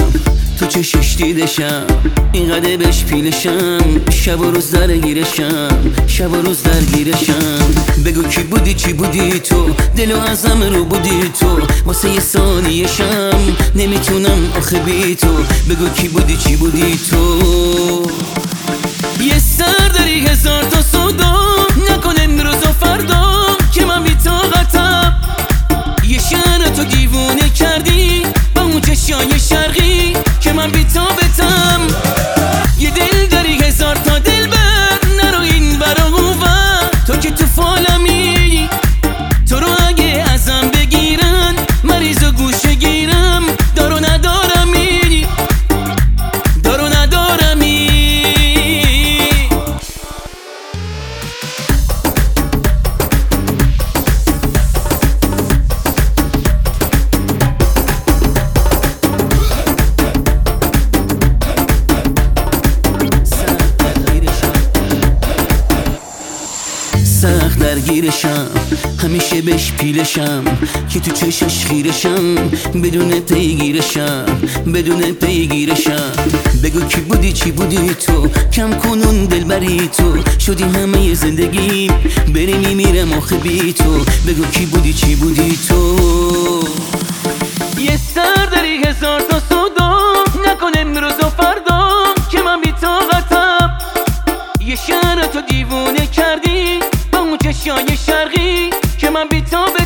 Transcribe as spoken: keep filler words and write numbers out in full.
تو چشش دیدشم اینقدر بهش پیلشم، شب و روز درگیرشم، شب و روز درگیرشم. بگو کی بودی چی بودی تو، دل و ازم رو بودی تو، واسه یه ثانیه‌شم نمیتونم آخه بی تو. بگو کی بودی چی بودی تو. یه سر داری هزار تا سودا، نکن امروز و فردا که من بی طاقتم. یه شهر تو دیوونه کردی با اون چشای شرقی که من بی طاقتم. یه دل داری هزار تا دل بر، نرو این برا اون ور، تو که تو فالمی. تو رو اگه ازم بگیرن مریض و گوشه گیرم، دارو ندارمی، دارو ندارمی. سخت درگیرشم همیشه بهش پیلشم، که تو چشش خیرشم بدون پیگیرشم، بدون پیگیرشم. بگو کی بودی چی بودی تو، کم کنون دلبری تو، شدی همه زندگی بری میمیرم آخه بی تو. بگو کی بودی چی بودی تو. یه سر داری هزار تا سودا، نکن امروز و فردا که من بی طاقتم. یه شهر تو دیوونه کردی با اون چشای شرقی که من بی طاقتم.